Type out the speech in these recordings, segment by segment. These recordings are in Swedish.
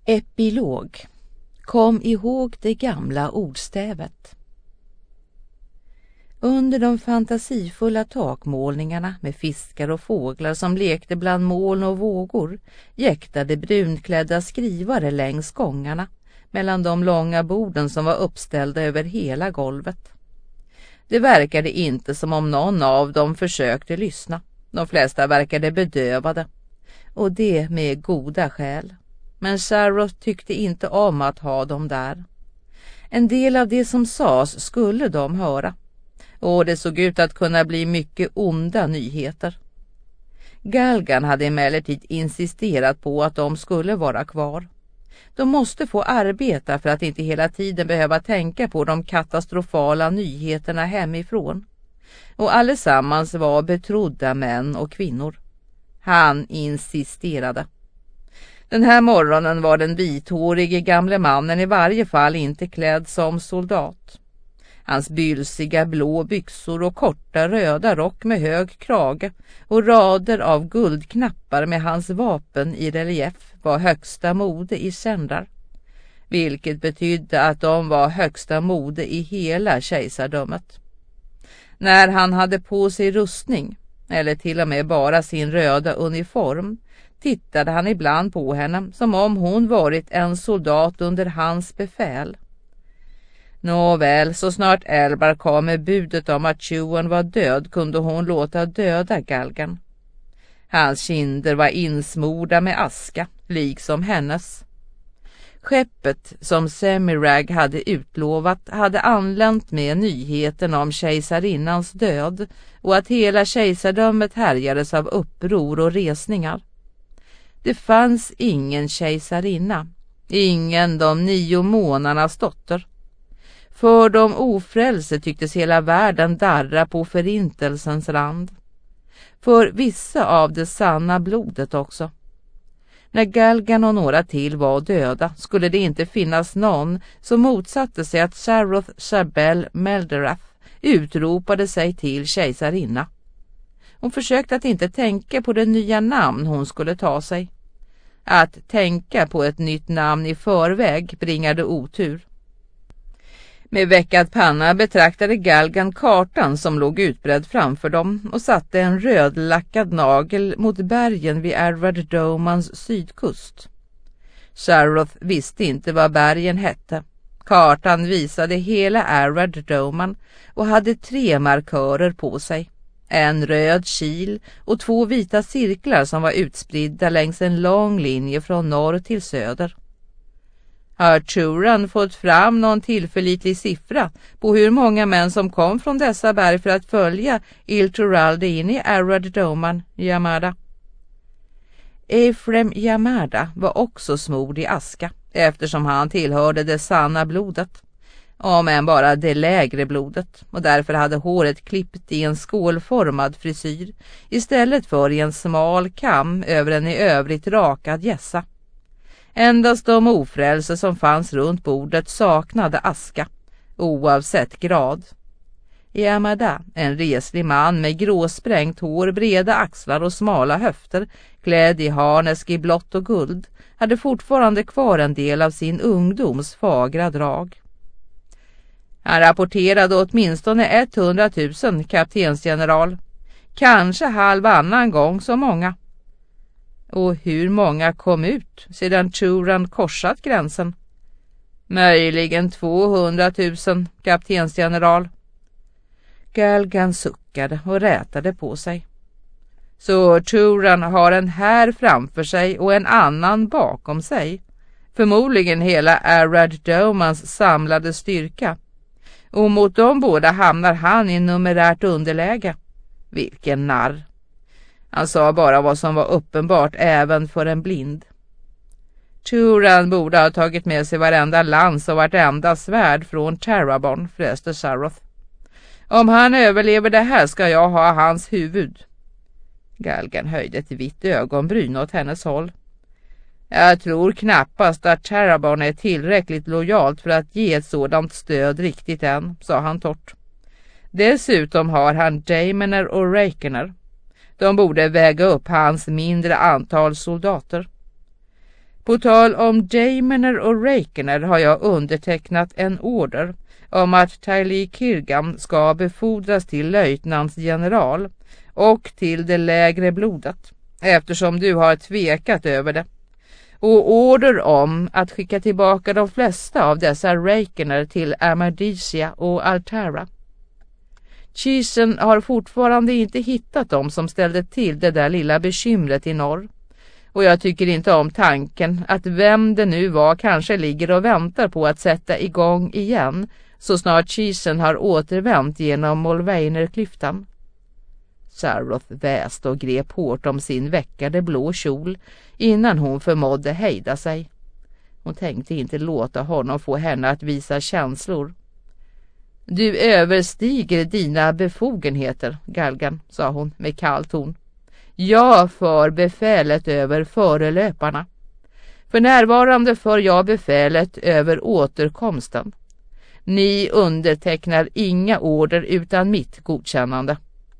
Epilog. Kom ihåg det gamla ordstävet. Under de fantasifulla takmålningarna med fiskar och fåglar som lekte bland moln och vågor jäktade brunklädda skrivare längs gångarna mellan de långa borden som var uppställda över hela golvet. Det verkade inte som om någon av dem försökte lyssna. De flesta verkade bedövade, och det med goda skäl. Men Charlotte tyckte inte om att ha dem där. En del av det som sades skulle de höra, och det såg ut att kunna bli mycket onda nyheter. Galgan hade emellertid insisterat på att de skulle vara kvar. De måste få arbeta för att inte hela tiden behöva tänka på de katastrofala nyheterna hemifrån. Och allesammans var betrodda män och kvinnor. Han insisterade. Den här morgonen var den vithårige gamle mannen i varje fall inte klädd som soldat. Hans bylsiga blå byxor och korta röda rock med hög krage och rader av guldknappar med hans vapen i relief var högsta mode i sändar, vilket betydde att de var högsta mode i hela kejsardömet. När han hade på sig rustning, eller till och med bara sin röda uniform, tittade han ibland på henne som om hon varit en soldat under hans befäl. Nåväl, så snart Elbar kom med budet om att tjuven var död kunde hon låta döda Galgan. Hans kinder var insmorda med aska, liksom hennes. Skeppet som Semirag hade utlovat hade anlänt med nyheten om kejsarinnans död och att hela kejsardömet härjades av uppror och resningar. Det fanns ingen kejsarinna, ingen de 9 månadernas dotter. För de ofrälse tycktes hela världen darra på förintelsens rand. För vissa av det sanna blodet också. När Galgan och några till var döda skulle det inte finnas någon som motsatte sig att Charlotte Chabel Melderath utropade sig till kejsarinna. Hon försökte att inte tänka på det nya namn hon skulle ta sig. Att tänka på ett nytt namn i förväg bringade otur. Med veckad panna betraktade Galgan kartan som låg utbredd framför dem och satte en rödlackad nagel mot bergen vid Arvad Domans sydkust. Charlotte visste inte vad bergen hette. Kartan visade hela Arvad Doman och hade 3 markörer på sig. En röd kil och 2 vita cirklar som var utspridda längs en lång linje från norr till söder. Har Turan fått fram någon tillförlitlig siffra på hur många män som kom från dessa berg för att följa Ilturalde in i Arvad Doman, Yamada? Ephraim Yamada var också smord i aska eftersom han tillhörde det sanna blodet, om än bara det lägre blodet, och därför hade håret klippt i en skålformad frisyr istället för i en smal kam över en i övrigt rakad gässa. Endast de ofrälse som fanns runt bordet saknade aska, oavsett grad. Yamada, en reslig man med gråsprängt hår, breda axlar och smala höfter, klädd i harnesk i blått och guld, hade fortfarande kvar en del av sin ungdoms fagra drag. Han rapporterade åtminstone 100 000, kaptensgeneral. Kanske halvannan gång så många. Och hur många kom ut sedan Turan korsat gränsen? Möjligen 200 000, kaptensgeneral. Galgan suckade och rätade på sig. Så Turan har en här framför sig och en annan bakom sig. Förmodligen hela Arvad Domans samlade styrka. Och mot de båda hamnar han i numerärt underläge. Vilken narr. Han sa bara vad som var uppenbart även för en blind. Turan borde ha tagit med sig varenda lans och vartenda svärd från Terraborn, fräste Charlotte. Om han överlever det här ska jag ha hans huvud. Galgan höjde ett vitt ögonbryn åt hennes håll. Jag tror knappast att Terraborn är tillräckligt lojalt för att ge ett sådant stöd riktigt än, sa han torrt. Dessutom har han Daemoner och Reikener. De borde väga upp hans mindre antal soldater. På tal om Daemoner och Reikener har jag undertecknat en order om att Tylee Kirgan ska befordras till löjtnantsgeneral och till det lägre blodet, eftersom du har tvekat över det. Och order om att skicka tillbaka de flesta av dessa Reikener till Amardesia och Altara. Cheesen har fortfarande inte hittat dem som ställde till det där lilla bekymret i norr. Och jag tycker inte om tanken att vem det nu var kanske ligger och väntar på att sätta igång igen så snart Cheesen har återvänt genom Molveinerklyftan. Saroth väste och grep hårt om sin veckade blå kjol innan hon förmådde hejda sig. Hon tänkte inte låta honom få henne att visa känslor. Du överstiger dina befogenheter, Galgan, sa hon med kall ton. Jag för befälet över förelöparna. För närvarande för jag befälet över återkomsten. Ni undertecknar inga order utan mitt godkännande.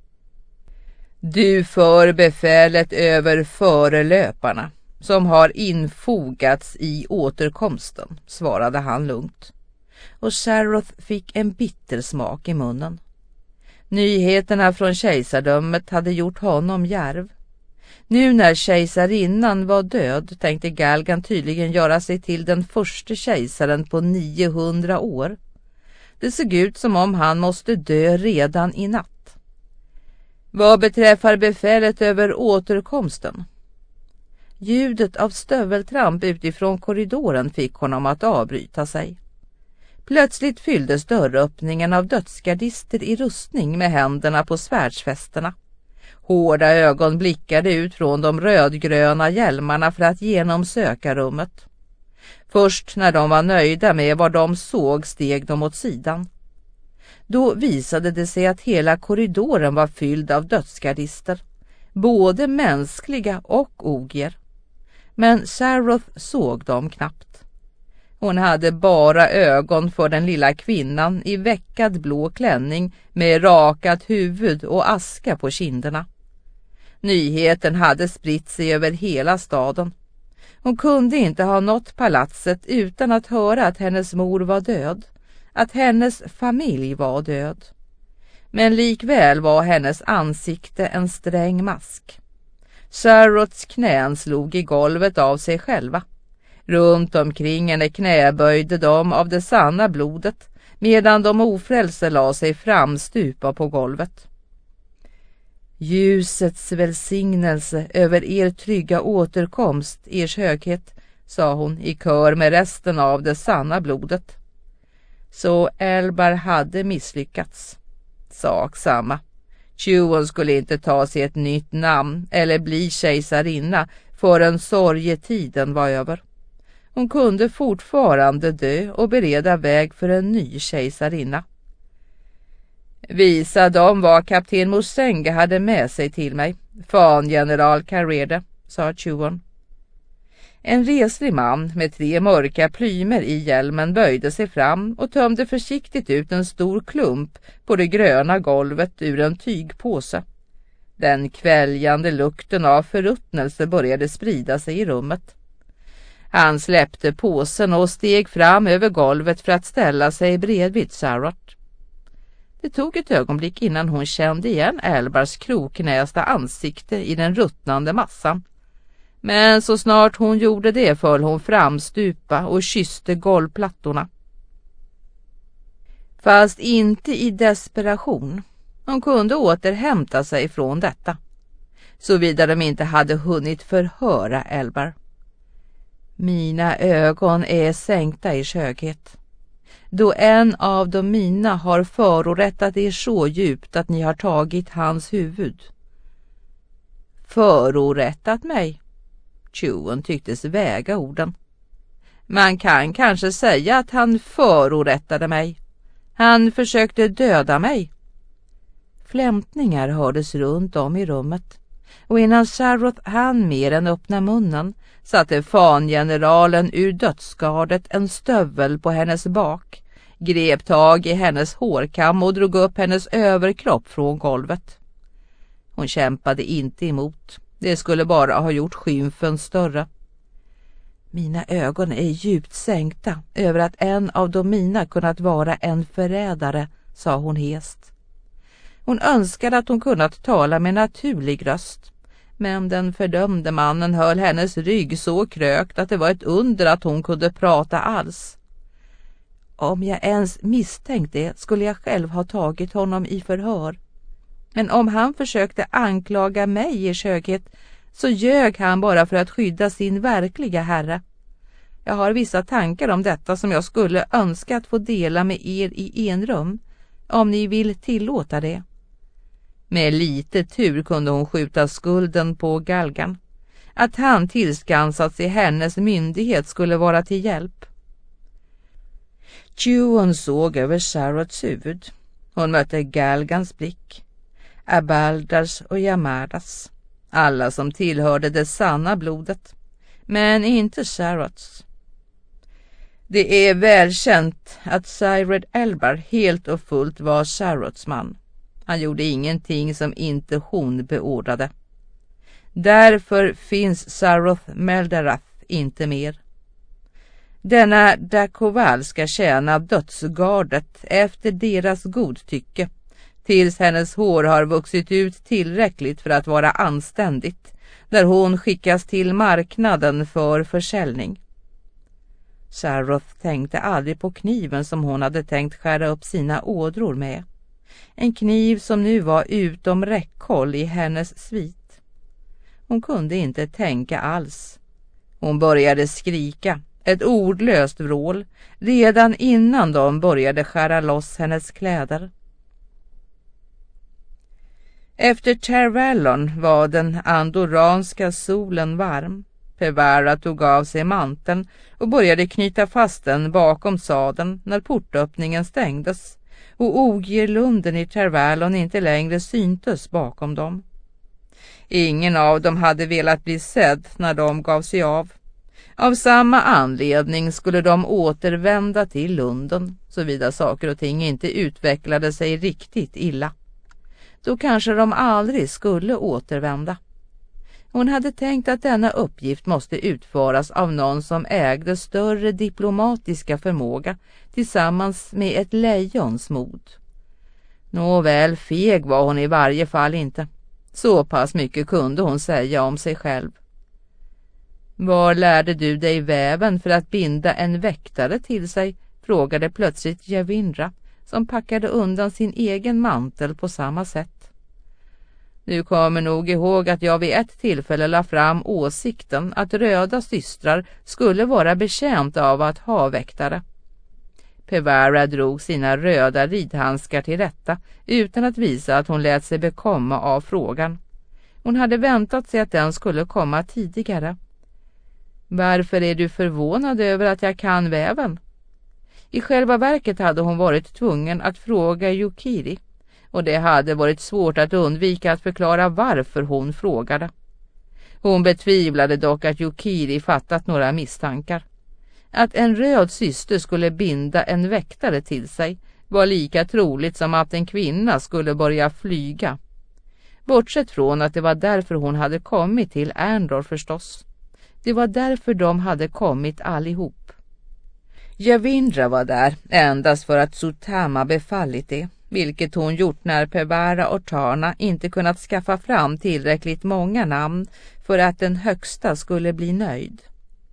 Du för befälet över förelöparna som har infogats i återkomsten, svarade han lugnt. Och Saroth fick en bitter smak i munnen. Nyheterna från kejsardömet hade gjort honom djärv. Nu när kejsarinnan var död tänkte Galgan tydligen göra sig till den första kejsaren på 900 år. Det såg ut som om han måste dö redan i natt. Vad beträffar befälet över återkomsten? Ljudet av stöveltramp utifrån korridoren fick honom att avbryta sig. Plötsligt fylldes dörröppningen av dödsgardister i rustning med händerna på svärdsfästerna. Hårda ögon blickade ut från de rödgröna hjälmarna för att genomsöka rummet. Först när de var nöjda med vad de såg steg de åt sidan. Då visade det sig att hela korridoren var fylld av dödsgardister, både mänskliga och ogier. Men Saroth såg dem knappt. Hon hade bara ögon för den lilla kvinnan i veckad blå klänning med rakat huvud och aska på kinderna. Nyheten hade spritt sig över hela staden. Hon kunde inte ha nått palatset utan att höra att hennes mor var död, att hennes familj var död. Men likväl var hennes ansikte en sträng mask. Saroths knän slog i golvet av sig själva. Runt omkring henne knäböjde de av det sanna blodet, medan de ofrälse la sig framstupa på golvet. Ljusets välsignelse över er trygga återkomst, ers höghet, sa hon i kör med resten av det sanna blodet. Så Elbar hade misslyckats. Sak samma. Tjuven skulle inte ta sig ett nytt namn eller bli kejsarinna förrän sorgetiden var över. Hon kunde fortfarande dö och bereda väg för en ny kejsarinna. Visa dem vad kapten Musenga hade med sig till mig, fangeneral Karede, sa tjuven. En reslig man med 3 mörka plymer i hjälmen böjde sig fram och tömde försiktigt ut en stor klump på det gröna golvet ur en tygpåse. Den kväljande lukten av förruttnelse började sprida sig i rummet. Han släppte påsen och steg fram över golvet för att ställa sig bredvid Saroth. Det tog ett ögonblick innan hon kände igen Elbars kroknästa ansikte i den ruttnande massan. Men så snart hon gjorde det föll hon framstupa och kysste golvplattorna. Fast inte i desperation. Hon kunde återhämta sig från detta. Såvida de inte hade hunnit förhöra Elbar. Mina ögon är sänkta i höghet. Då en av de mina har förorättat er så djupt att ni har tagit hans huvud. Förorättat mig? Tjuven tycktes väga orden. Man kan kanske säga att han förorättade mig. Han försökte döda mig. Flämtningar hördes runt om i rummet. Och innan Saroth hann mer än öppna munnen satte fangeneralen ur dödsgardet en stövel på hennes bak, grep tag i hennes hårkam och drog upp hennes överkropp från golvet. Hon kämpade inte emot. Det skulle bara ha gjort skymfen större. Mina ögon är djupt sänkta över att en av de mina kunnat vara en förrädare, sa hon hest. Hon önskade att hon kunnat tala med naturlig röst, men den fördömde mannen höll hennes rygg så krökt att det var ett under att hon kunde prata alls. Om jag ens misstänkt det skulle jag själv ha tagit honom i förhör. Men om han försökte anklaga mig i skönhet så ljög han bara för att skydda sin verkliga herre. Jag har vissa tankar om detta som jag skulle önska att få dela med er i enrum, om ni vill tillåta det. Med lite tur kunde hon skjuta skulden på Galgan. Att han tillskansats i hennes myndighet skulle vara till hjälp. Tjuon såg över Sarots huvud. Hon mötte Galgans blick, Abaldars och Yamadas, alla som tillhörde det sanna blodet, men inte Sarots. Det är välkänt att Cyrod Elbar helt och fullt var Sarots man. Han gjorde ingenting som inte hon beordrade. Därför finns Saroth Meldarath inte mer. Denna Dakoval ska tjäna dödsgardet efter deras godtycke, tills hennes hår har vuxit ut tillräckligt för att vara anständigt, där hon skickas till marknaden för försäljning. Saroth tänkte aldrig på kniven som hon hade tänkt skära upp sina ådror med. En kniv som nu var utom räckhåll i hennes svit. Hon kunde inte tänka alls. Hon började skrika, ett ordlöst vrål, redan innan de började skära loss hennes kläder. Efter Tervallon var den andoranska solen varm. Pevara tog av sig manteln och började knyta fast den bakom sadeln när portöppningen stängdes och ogirlunden i Tervallon inte längre syntes bakom dem. Ingen av dem hade velat bli sedd när de gav sig av. Av samma anledning skulle de återvända till Lunden, såvida saker och ting inte utvecklade sig riktigt illa. Då kanske de aldrig skulle återvända. Hon hade tänkt att denna uppgift måste utföras av någon som ägde större diplomatiska förmåga tillsammans med ett lejons mod. Nåväl, feg var hon i varje fall inte. Så pass mycket kunde hon säga om sig själv. Var lärde du dig väven för att binda en väktare till sig? Frågade plötsligt Javindra, som packade undan sin egen mantel på samma sätt. Du kommer nog ihåg att jag vid ett tillfälle la fram åsikten att röda systrar skulle vara betjänt av att ha väktare. Pevara drog sina röda ridhandskar till rätta utan att visa att hon lät sig bekomma av frågan. Hon hade väntat sig att den skulle komma tidigare. Varför är du förvånad över att jag kan väven? I själva verket hade hon varit tvungen att fråga Yukiri, och det hade varit svårt att undvika att förklara varför hon frågade. Hon betvivlade dock att Yukiri fattat några misstankar. Att en röd syster skulle binda en väktare till sig var lika troligt som att en kvinna skulle börja flyga. Bortsett från att det var därför hon hade kommit till Erndor förstås. Det var därför de hade kommit allihop. Javindra var där endast för att Sutama befallit det, vilket hon gjort när Pevara och Tarna inte kunnat skaffa fram tillräckligt många namn för att den högsta skulle bli nöjd.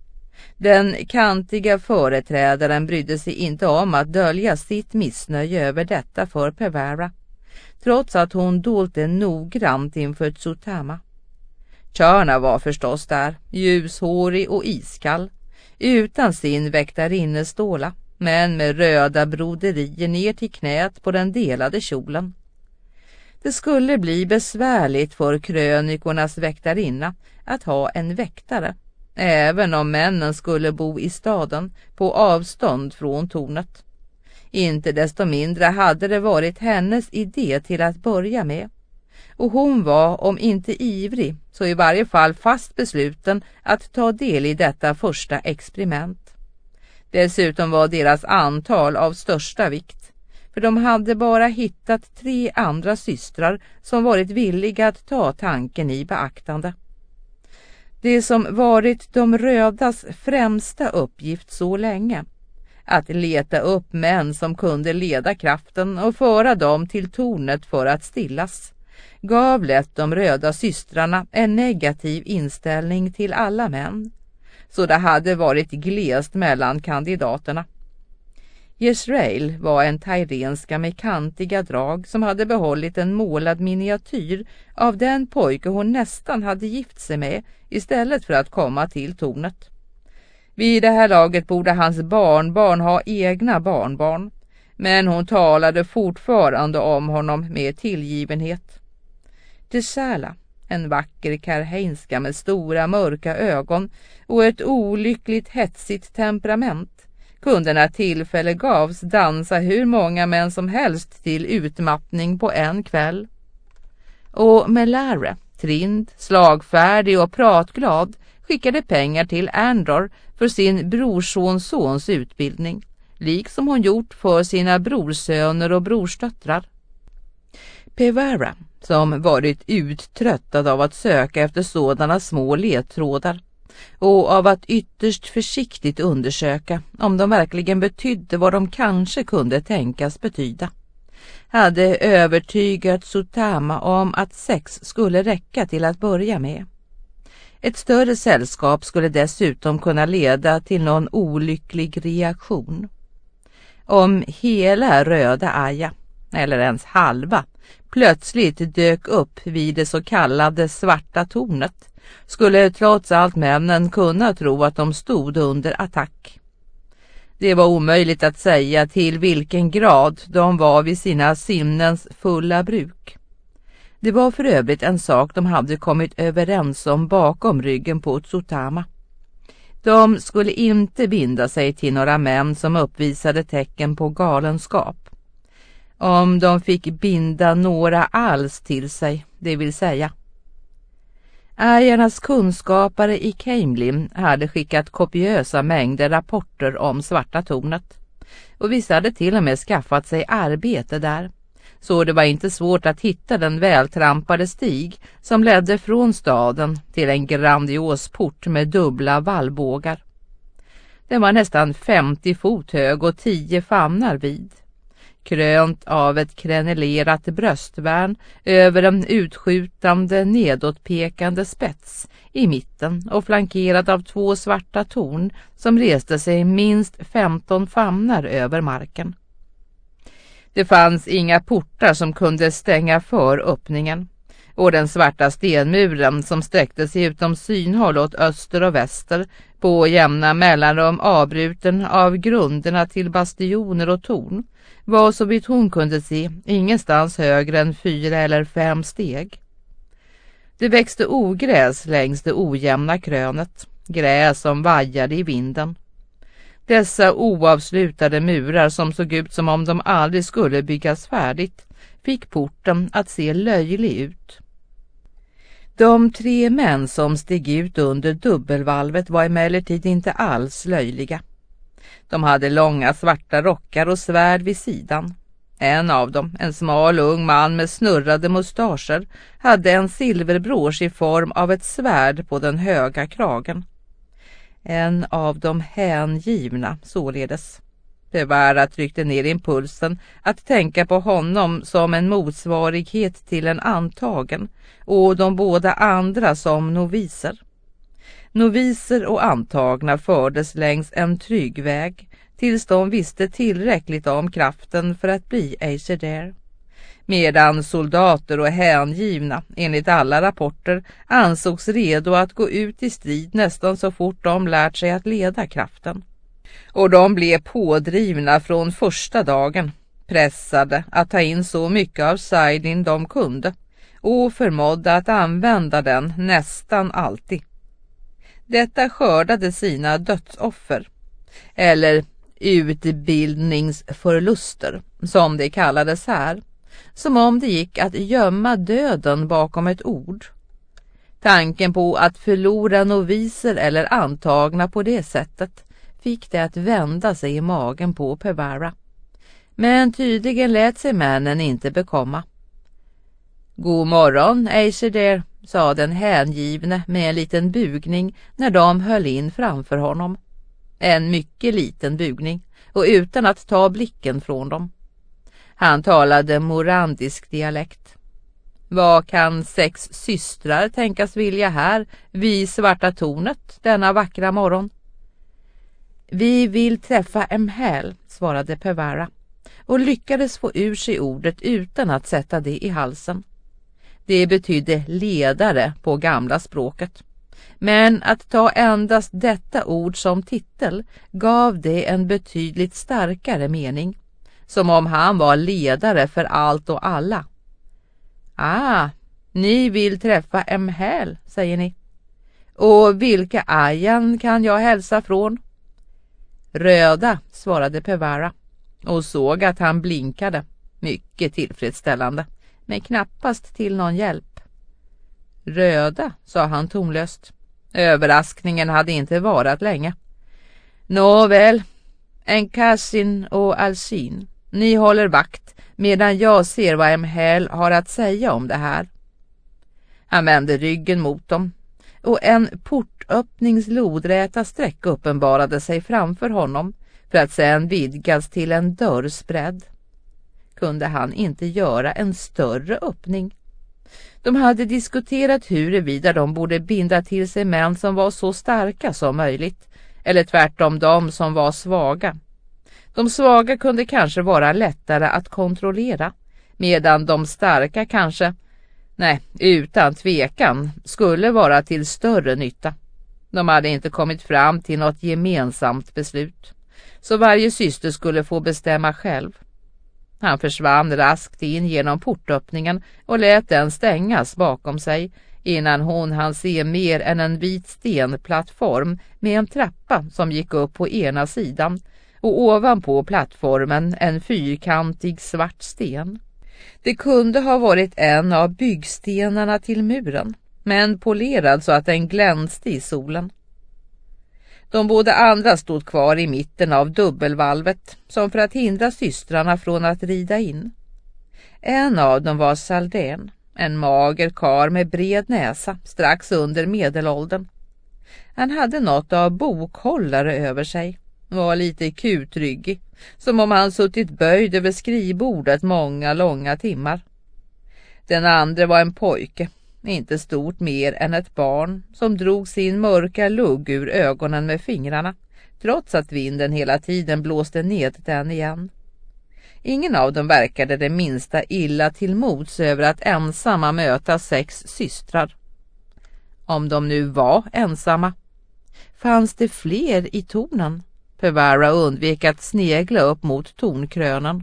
Den kantiga företrädaren brydde sig inte om att dölja sitt missnöje över detta för Pevara, trots att hon dolt det noggrant inför Sutama. Tarna var förstås där, ljushårig och iskall, utan sin väktarineståla, men med röda broderier ner till knät på den delade kjolen. Det skulle bli besvärligt för krönikornas väktarinna att ha en väktare, även om männen skulle bo i staden på avstånd från tornet. Inte desto mindre hade det varit hennes idé till att börja med, och hon var, om inte ivrig, så i varje fall fast besluten att ta del i detta första experiment. Dessutom var deras antal av största vikt, för de hade bara hittat 3 andra systrar som varit villiga att ta tanken i beaktande. Det som varit de rödas främsta uppgift så länge, att leta upp män som kunde leda kraften och föra dem till tornet för att stillas, gav lätt de röda systrarna en negativ inställning till alla män, så det hade varit glest mellan kandidaterna. Jezreel var en tairenska med kantiga drag som hade behållit en målad miniatyr av den pojke hon nästan hade gift sig med istället för att komma till tornet. Vid det här laget borde hans barnbarn ha egna barnbarn, men hon talade fortfarande om honom med tillgivenhet. Tesala, en vacker karheinska med stora mörka ögon och ett olyckligt hetsigt temperament, kunde när tillfälle gavs dansa hur många män som helst till utmattning på en kväll. Och Melare, trind, slagfärdig och pratglad, skickade pengar till Andor för sin brorsons utbildning, liksom hon gjort för sina brorsöner och brorsdöttrar. Pevara, som varit uttröttad av att söka efter sådana små ledtrådar och av att ytterst försiktigt undersöka om de verkligen betydde vad de kanske kunde tänkas betyda, hade övertygat Sutama om att 6 skulle räcka till att börja med. Ett större sällskap skulle dessutom kunna leda till någon olycklig reaktion. Om hela röda Aja, eller ens halva, plötsligt dök upp vid det så kallade svarta tornet, skulle trots allt männen kunna tro att de stod under attack. Det var omöjligt att säga till vilken grad de var vid sina sinnens fulla bruk. Det var för övrigt en sak de hade kommit överens om bakom ryggen på Tsutama. De skulle inte binda sig till några män som uppvisade tecken på galenskap. Om de fick binda några alls till sig, det vill säga. Ajarnas kunskapare i Keimlim hade skickat kopiösa mängder rapporter om svarta tornet, och vissa hade till och med skaffat sig arbete där, så det var inte svårt att hitta den vältrampade stig som ledde från staden till en grandios port med dubbla vallbågar. Den var nästan 50 fot hög och 10 famnar vid, krönt av ett krenelerat bröstvärn över en utskjutande nedåtpekande spets i mitten och flankerad av 2 svarta torn som reste sig minst 15 famnar över marken. Det fanns inga portar som kunde stänga för öppningen, och den svarta stenmuren som sträckte sig utom synhåll åt öster och väster på jämna mellanrum avbruten av grunderna till bastioner och torn var så vitt hon kunde se ingenstans högre än 4 eller 5 steg. Det växte ogräs längs det ojämna krönet, gräs som vajade i vinden. Dessa oavslutade murar som såg ut som om de aldrig skulle byggas färdigt fick porten att se löjlig ut. De 3 män som steg ut under dubbelvalvet var emellertid inte alls löjliga. De hade långa svarta rockar och svärd vid sidan. En av dem, en smal ung man med snurrade mustascher, hade en silverbrås i form av ett svärd på den höga kragen. En av de hängivna således. Pevara tryckte ner impulsen att tänka på honom som en motsvarighet till en antagen och de båda andra som noviser. Noviser och antagna fördes längs en trygg väg tills de visste tillräckligt om kraften för att bli Aishadar, medan soldater och hängivna enligt alla rapporter ansågs redo att gå ut i strid nästan så fort de lärt sig att leda kraften. Och de blev pådrivna från första dagen, pressade att ta in så mycket av Saidin de kunde och förmådde att använda den nästan alltid. Detta skördade sina dödsoffer, eller utbildningsförluster som det kallades här, som om det gick att gömma döden bakom ett ord. Tanken på att förlora noviser eller antagna på det sättet fick det att vända sig i magen på Pevara. Men tydligen lät sig männen inte bekomma. God morgon, Aishadar, sa den hängivne med en liten bugning när de höll in framför honom. En mycket liten bugning och utan att ta blicken från dem. Han talade morandisk dialekt. Vad kan 6 systrar tänkas vilja här vid Svarta tornet denna vackra morgon? Vi vill träffa Emhel, svarade Pevara och lyckades få ur sig ordet utan att sätta det i halsen. Det betydde ledare på gamla språket. Men att ta endast detta ord som titel gav det en betydligt starkare mening. Som om han var ledare för allt och alla. Ah, ni vill träffa Emhel, säger ni. Och vilka ajan kan jag hälsa från? Röda, svarade Pevara och såg att han blinkade. Mycket tillfredsställande, men knappast till någon hjälp. Röda, sa han tonlöst. Överraskningen hade inte varat länge. Nåväl, Enkassin och Alsin, ni håller vakt medan jag ser vad Emhel har att säga om det här. Han vände ryggen mot dem och en portöppningslodräta streck uppenbarade sig framför honom för att sedan vidgas till en dörrsbredd. Kunde han inte göra en större öppning? De hade diskuterat huruvida de borde binda till sig män som var så starka som möjligt, eller tvärtom de som var svaga. De svaga kunde kanske vara lättare att kontrollera, medan de starka kanske, nej, utan tvekan, skulle vara till större nytta. De hade inte kommit fram till något gemensamt beslut, så varje syster skulle få bestämma själv. Han försvann raskt in genom portöppningen och lät den stängas bakom sig innan hon hann se mer än en vit stenplattform med en trappa som gick upp på ena sidan och ovanpå plattformen en fyrkantig svart sten. Det kunde ha varit en av byggstenarna till muren, men polerad så att den glänste i solen. De båda andra stod kvar i mitten av dubbelvalvet som för att hindra systrarna från att rida in. En av dem var Saldén, en mager karl med bred näsa strax under medelåldern. Han hade något av bokhållare över sig, var lite kutryggig, som om han suttit böjd över skrivbordet många långa timmar. Den andra var en pojke, inte stort mer än ett barn, som drog sin mörka lugg ur ögonen med fingrarna, trots att vinden hela tiden blåste ned den igen. Ingen av dem verkade det minsta illa till mods över att ensamma möta 6 systrar. Om de nu var ensamma. Fanns det fler i tornen? Pevara undvek att snegla upp mot tornkrönen.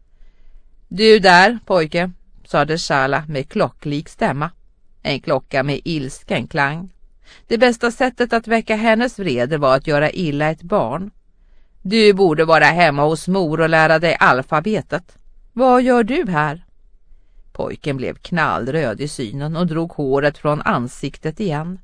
Du där, pojke, sade Shala med klocklik stämma. En klocka med ilsken klang. Det bästa sättet att väcka hennes vrede var att göra illa ett barn. Du borde vara hemma hos mor och lära dig alfabetet. Vad gör du här? Pojken blev knallröd i synen och drog håret från ansiktet igen.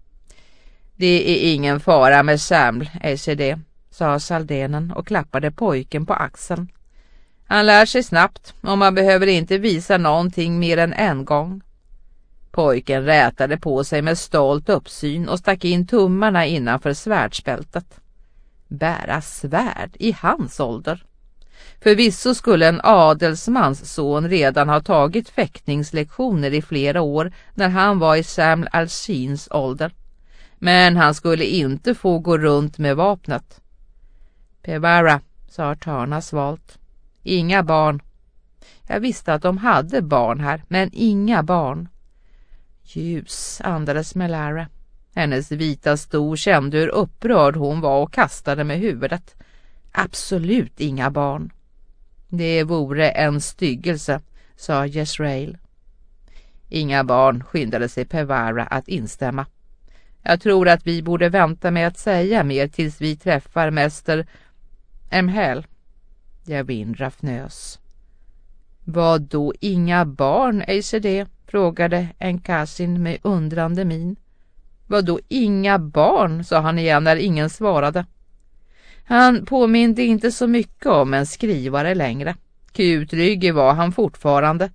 Det är ingen fara med Saml, det, sa Saldenen och klappade pojken på axeln. Han lär sig snabbt och man behöver inte visa någonting mer än en gång. Pojken rätade på sig med stolt uppsyn och stack in tummarna innanför svärdsbältet. Bära svärd i hans ålder. Förvisso skulle en adelsmans son redan ha tagit fäktningslektioner i flera år när han var i Saml Alsins ålder. Men han skulle inte få gå runt med vapnet. Pevara, sa Tarna svalt. Inga barn. Jag visste att de hade barn här, men inga barn. Ljus, andades Melara. Hennes vita sto kände hur upprörd hon var och kastade med huvudet. Absolut inga barn. Det vore en styggelse, sa Jezrael. Inga barn, skyndade sig Pevara att instämma. Jag tror att vi borde vänta med att säga mer tills vi träffar mäster Emhel. Javindra fnös. Vad då inga barn, det? Frågade Enkassin med undrande min. Vad då inga barn, sa han igen när ingen svarade. Han påminde inte så mycket om en skrivare längre. Kutryggig var han fortfarande,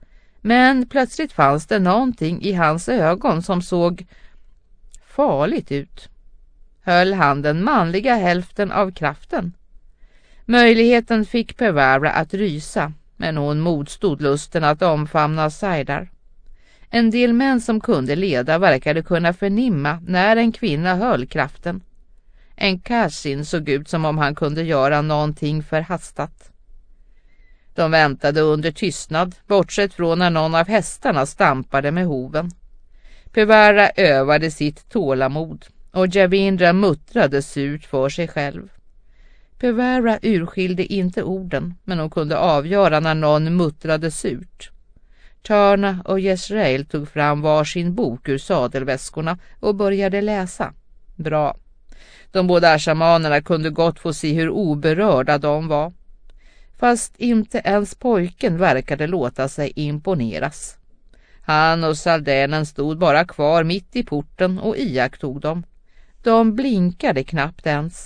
Men plötsligt fanns det någonting i hans ögon som såg farligt ut. Höll han den manliga hälften av kraften? Möjligheten fick Peverra att rysa, men hon motstod lusten att omfamna Saidar. En del män som kunde leda verkade kunna förnimma när en kvinna höll kraften. En Kashin såg ut som om han kunde göra någonting förhastat. De väntade under tystnad, bortsett från när någon av hästarna stampade med hoven. Peverra övade sitt tålamod och Javindra muttrade surt för sig själv. Peverra urskilde inte orden, men hon kunde avgöra när någon muttrade surt. Turna och Jezreel tog fram varsin bok ur sadelväskorna och började läsa. Bra. De båda shamanerna kunde gott få se hur oberörda de var. Fast inte ens pojken verkade låta sig imponeras. Han och saldänen stod bara kvar mitt i porten och iakttog dem. De blinkade knappt ens.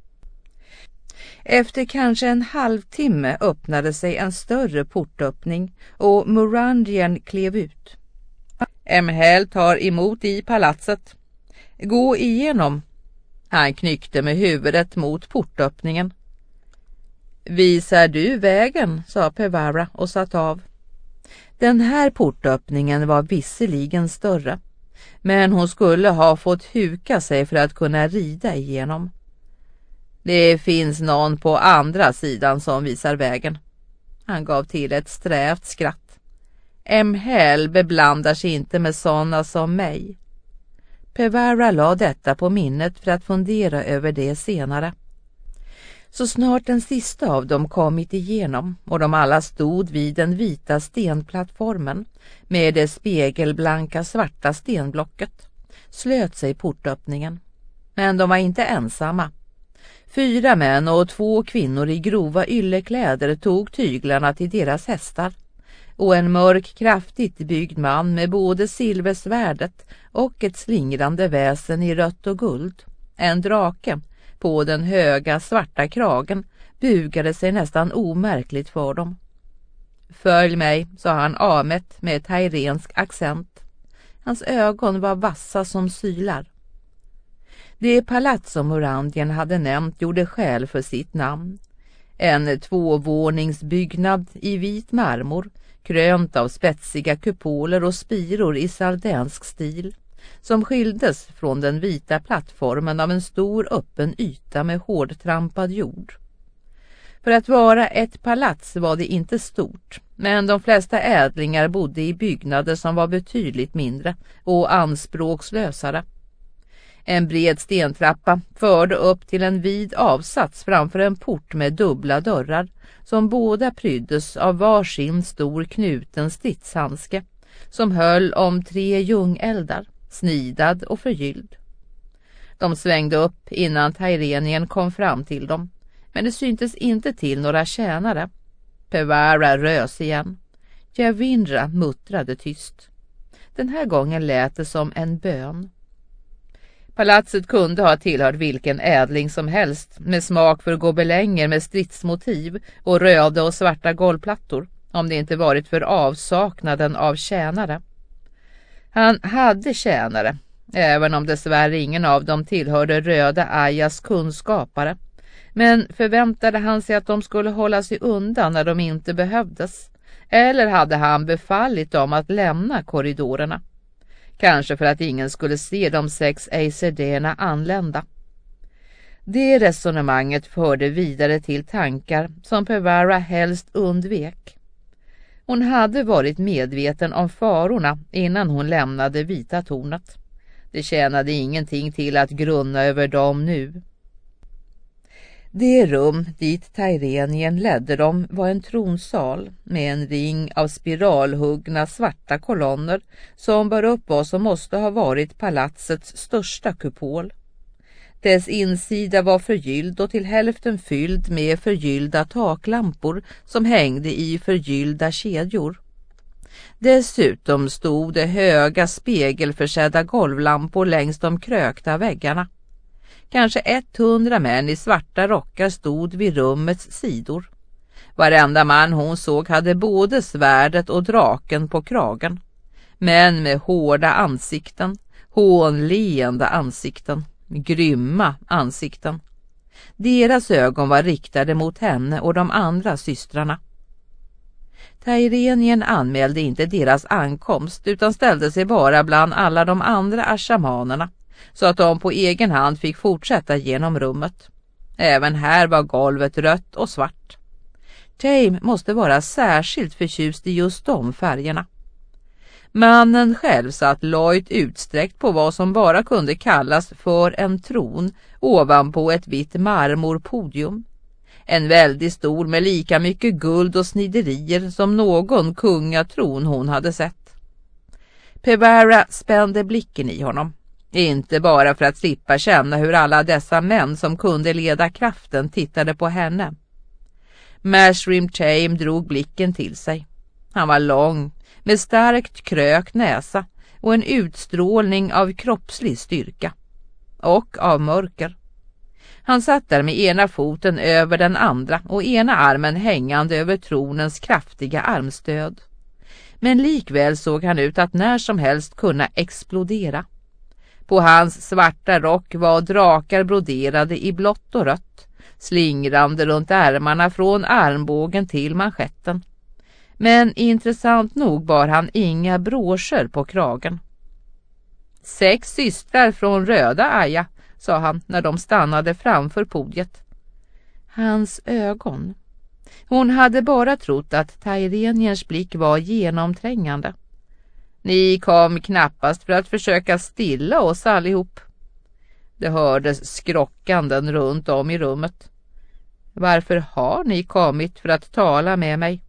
Efter kanske en halvtimme öppnade sig en större portöppning och Morandian klev ut. Emhel tar emot i palatset. Gå igenom. Han knyckte med huvudet mot portöppningen. Visar du vägen, sa Peverra och satt av. Den här portöppningen var visserligen större, men hon skulle ha fått huka sig för att kunna rida igenom. Det finns någon på andra sidan som visar vägen. Han gav till ett strävt skratt. Emhel beblandar sig inte med sådana som mig. Peverra la detta på minnet för att fundera över det senare. Så snart den sista av dem kommit igenom och de alla stod vid den vita stenplattformen med det spegelblanka svarta stenblocket slöt sig portöppningen. Men de var inte ensamma. 4 män och 2 kvinnor i grova yllekläder tog tyglarna till deras hästar, och en mörk, kraftigt byggd man med både silversvärdet och ett slingrande väsen i rött och guld, en drake, på den höga svarta kragen bugade sig nästan omärkligt för dem. Följ mig, sa han amet med tairensk accent. Hans ögon var vassa som sylar. Det palats som Morandien hade nämnt gjorde skäl för sitt namn. En 2-våningsbyggnad i vit marmor, krönt av spetsiga kupoler och spiror i saldänsk stil, som skildes från den vita plattformen av en stor öppen yta med hårdtrampad jord. För att vara ett palats var det inte stort, men de flesta ädlingar bodde i byggnader som var betydligt mindre och anspråkslösare. En bred stentrappa förde upp till en vid avsats framför en port med dubbla dörrar, som båda pryddes av varsin stor knuten stridshandske, som höll om 3 ljungeldar, snidad och förgylld. De svängde upp innan Tairenien kom fram till dem, men det syntes inte till några tjänare. Peverra rös igen. Javindra muttrade tyst. Den här gången lät det som en bön. Palatset kunde ha tillhört vilken ädling som helst, med smak för gobelänger med stridsmotiv och röda och svarta golvplattor, om det inte varit för avsaknaden av tjänare. Han hade tjänare, även om dessvärre ingen av dem tillhörde Röda Ayas kunskapare, men förväntade han sig att de skulle hålla sig undan när de inte behövdes, eller hade han befallit dem att lämna korridorerna? Kanske för att ingen skulle se de 6 Acerderna anlända. Det resonemanget förde vidare till tankar som Peverra helst undvek. Hon hade varit medveten om farorna innan hon lämnade Vita tornet. Det tjänade ingenting till att grunna över dem nu. Det rum dit Tairenien ledde dem var en tronsal med en ring av spiralhuggna svarta kolonner som bar upp vad som måste ha varit palatsets största kupol. Dess insida var förgylld och till hälften fylld med förgyllda taklampor som hängde i förgyllda kedjor. Dessutom stod det höga spegelförsedda golvlampor längs de krökta väggarna. Kanske 100 män i svarta rockar stod vid rummets sidor. Varenda man hon såg hade både svärdet och draken på kragen. Men med hårda ansikten, hånleende ansikten, grymma ansikten. Deras ögon var riktade mot henne och de andra systrarna. Tairenien anmälde inte deras ankomst utan ställde sig bara bland alla de andra ashamanerna så att de på egen hand fick fortsätta genom rummet. Även här var golvet rött och svart. Tame måste vara särskilt förtjust i just de färgerna. Mannen själv satt lojt utsträckt på vad som bara kunde kallas för en tron ovanpå ett vitt marmorpodium. En väldig stol med lika mycket guld och sniderier som någon kungatron hon hade sett. Pevara spände blicken i honom. Inte bara för att slippa känna hur alla dessa män som kunde leda kraften tittade på henne. Mashrim Tame drog blicken till sig. Han var lång, med starkt krökt näsa och en utstrålning av kroppslig styrka. Och av mörker. Han satt där med ena foten över den andra och ena armen hängande över tronens kraftiga armstöd. Men likväl såg han ut att när som helst kunna explodera. På hans svarta rock var drakar broderade i blått och rött, slingrande runt ärmarna från armbågen till manschetten. Men intressant nog bar han inga broscher på kragen. 6 systrar från Röda Aja, sa han när de stannade framför podiet. Hans ögon. Hon hade bara trott att Taireniens blick var genomträngande. Ni kom knappast för att försöka stilla oss allihop. Det hördes skrockanden runt om i rummet. Varför har ni kommit för att tala med mig?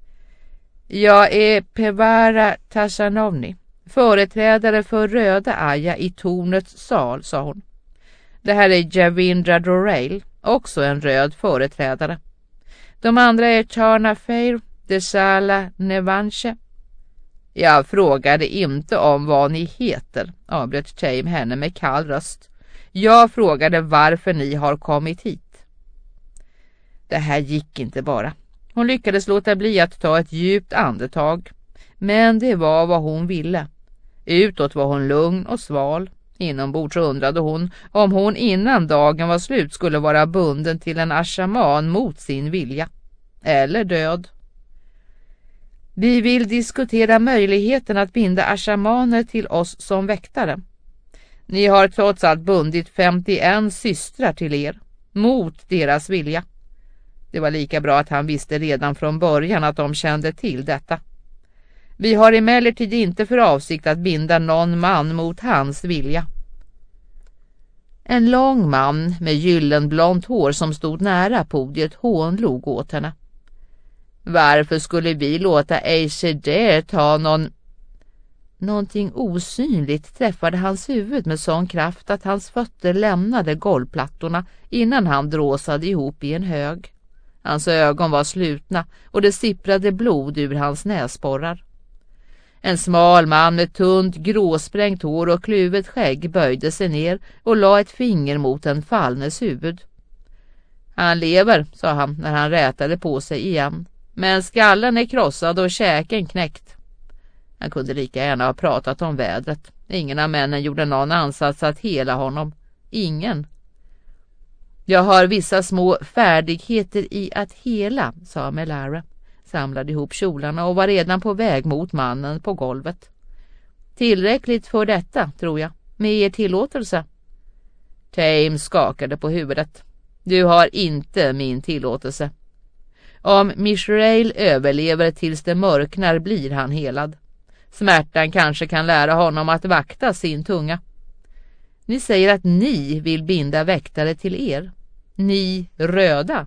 Jag är Pevara Tashanovni, företrädare för Röda Aja i tornets sal, sa hon. Det här är Javindra Dorail, också en röd företrädare. De andra är Charna Fair, Deshala Nevanche. Jag frågade inte om vad ni heter, avbröt Tame henne med kall röst. Jag frågade varför ni har kommit hit. Det här gick inte bara. Hon lyckades låta bli att ta ett djupt andetag. Men det var vad hon ville. Utåt var hon lugn och sval. Inombords undrade hon om hon innan dagen var slut skulle vara bunden till en ashaman mot sin vilja. Eller död. Vi vill diskutera möjligheten att binda ashamaner till oss som väktare. Ni har trots allt bundit 51 systrar till er, mot deras vilja. Det var lika bra att han visste redan från början att de kände till detta. Vi har emellertid inte för avsikt att binda någon man mot hans vilja. En lång man med gyllenblont hår som stod nära podiet hånlog åt henne. Varför skulle vi låta Aishedar ta Någonting osynligt träffade hans huvud med sån kraft att hans fötter lämnade golvplattorna innan han dråsade ihop i en hög. Hans ögon var slutna och det sipprade blod ur hans näsborrar. En smal man med tunt gråsprängt hår och kluvet skägg böjde sig ner och la ett finger mot en fallnes huvud. Han lever, sa han när han rätade på sig igen. Men skallen är krossad och käken knäckt. Han kunde lika gärna ha pratat om vädret. Ingen av männen gjorde någon ansats att hela honom. Ingen. Jag har vissa små färdigheter i att hela, sa Melara. Samlade ihop kjolarna och var redan på väg mot mannen på golvet. Tillräckligt för detta, tror jag. Med er tillåtelse. Tame skakade på huvudet. Du har inte min tillåtelse. Om Mishrael överlever tills det mörknar blir han helad. Smärtan kanske kan lära honom att vakta sin tunga. Ni säger att ni vill binda väktare till er. Ni röda.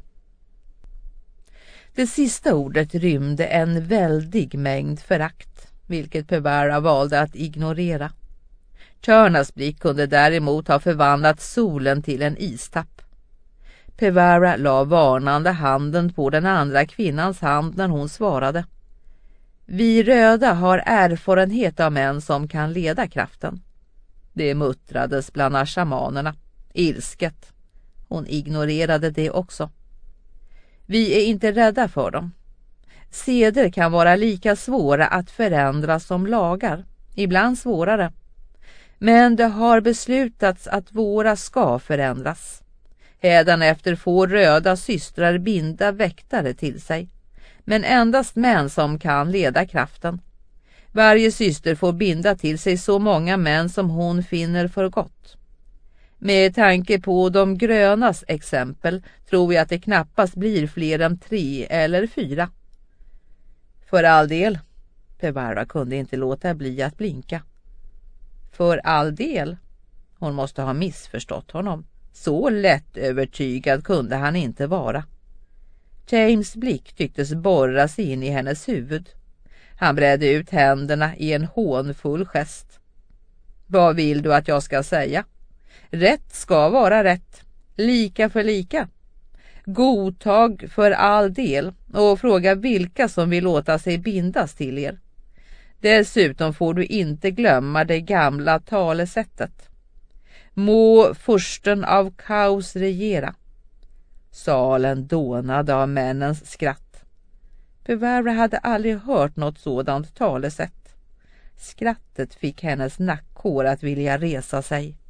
Det sista ordet rymde en väldig mängd förakt, vilket Pevara valde att ignorera. Charnas blick kunde däremot ha förvandlat solen till en istapp. Pevara la varnande handen på den andra kvinnans hand när hon svarade. Vi röda har erfarenhet av män som kan leda kraften. Det muttrades bland ashamanerna, ilsket. Hon ignorerade det också. Vi är inte rädda för dem. Seder kan vara lika svåra att förändra som lagar, ibland svårare. Men det har beslutats att våra ska förändras. Hädanefter får röda systrar binda väktare till sig, men endast män som kan leda kraften. Varje syster får binda till sig så många män som hon finner för gott. Med tanke på de grönas exempel tror jag att det knappast blir fler än 3 eller 4. För all del, Pevarra kunde inte låta bli att blinka. För all del, hon måste ha missförstått honom. Så lätt övertygad kunde han inte vara. James blick tycktes borra sig in i hennes huvud. Han bredde ut händerna i en hånfull gest. Vad vill du att jag ska säga? Rätt ska vara rätt. Lika för lika. Godtag för all del och fråga vilka som vill låta sig bindas till er. Dessutom får du inte glömma det gamla talesättet. Må fursten av kaos regera. Salen dånade av männens skratt. Pevarra hade aldrig hört något sådant talesätt. Skrattet fick hennes nackhår att vilja resa sig.